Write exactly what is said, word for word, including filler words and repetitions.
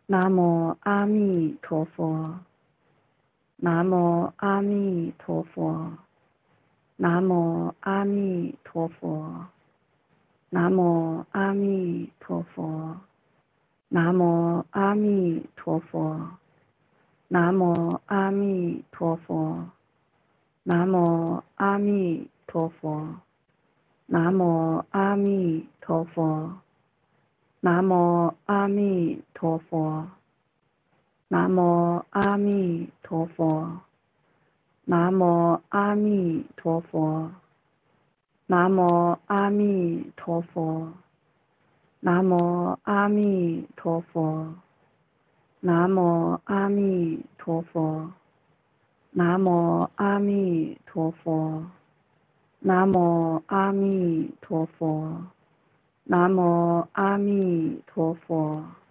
南无阿弥陀佛，南无阿弥陀佛，南无阿弥陀佛，南无阿弥陀佛，南无阿弥陀佛，南无阿弥陀佛，南无阿弥陀佛，南无阿弥陀佛，南无阿弥陀佛，南无阿弥陀佛，南无阿弥陀佛，南无阿弥陀佛，南无阿弥陀佛，南无阿弥陀佛，南无阿弥陀佛，南无阿弥陀佛，南无阿弥陀佛。